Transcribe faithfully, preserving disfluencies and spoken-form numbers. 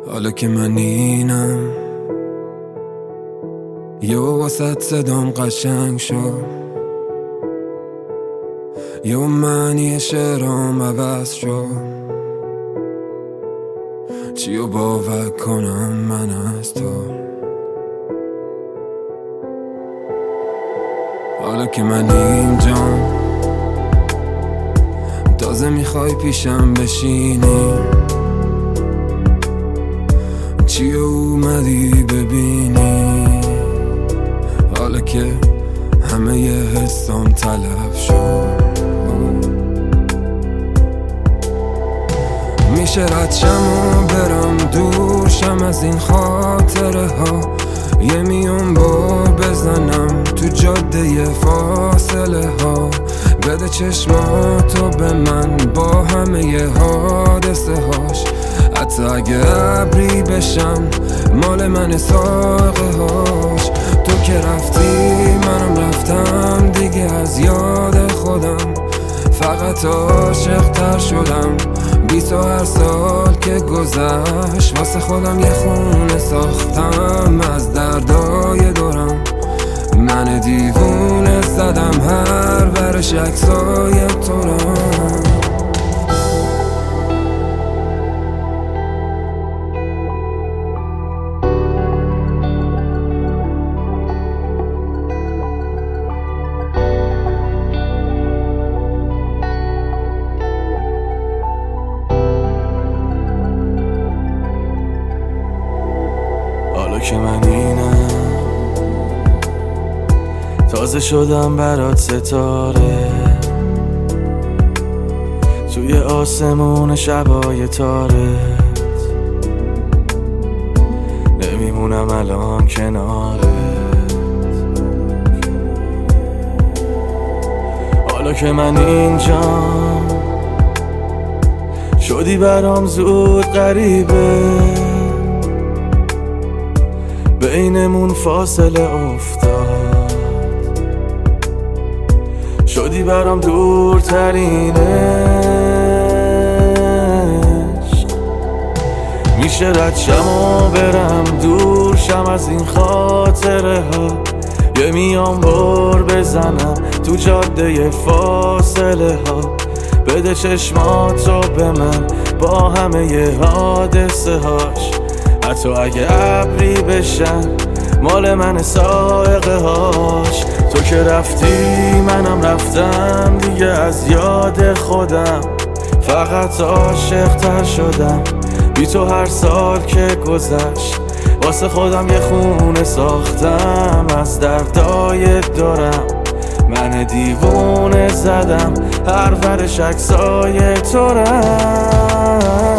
حالا که من اینم یه واسط صدام قشنگ شد، یه معنی شعرام عوض شد. چیو باور کنم من از تو؟ حالا که من اینجام تازه میخوای پیشم بشینی، چیو اومدی ببینی؟ حالا که همه ی حسام تلف شد، میشه رد شم و برم دورشم از این خاطره ها، یه میون بار بزنم تو جاده فاصله ها. بده چشماتو به من با همه ی حادثه هاش، حتی اگه ابری بشن مال من ساقه هاش. تو که رفتی منم رفتم دیگه از یاد خودم، فقط عاشق تر شدم بی تو. هر سال که گذشت واسه خودم یه خونه ساختم از دردای دورم. من دیوونه زدم هر ورش عکسای تو را. حالا که من اینم تازه شدم برات ستاره، توی آسمون شبای تارت نمیمونم الان کنارت. حالا که من اینجام شدی برام زود غریبه، بینمون فاصله افتاد، شدی برام دورترین عشق. میشه رد شم و برم دور شم از این خاطره ها، یه میام بار بزنم تو جاده فاصله ها. بده چشماتو به من با همه ی حادثه هاش، حتی اگه ابری بشن مال من سائقه هاش. تو که رفتی منم رفتم دیگه از یاد خودم، فقط عاشق تر شدم بی تو. هر سال که گذشت واسه خودم یه خونه ساختم از دردای دورم. من دیوونه زدم هر ورش عکسای تو را.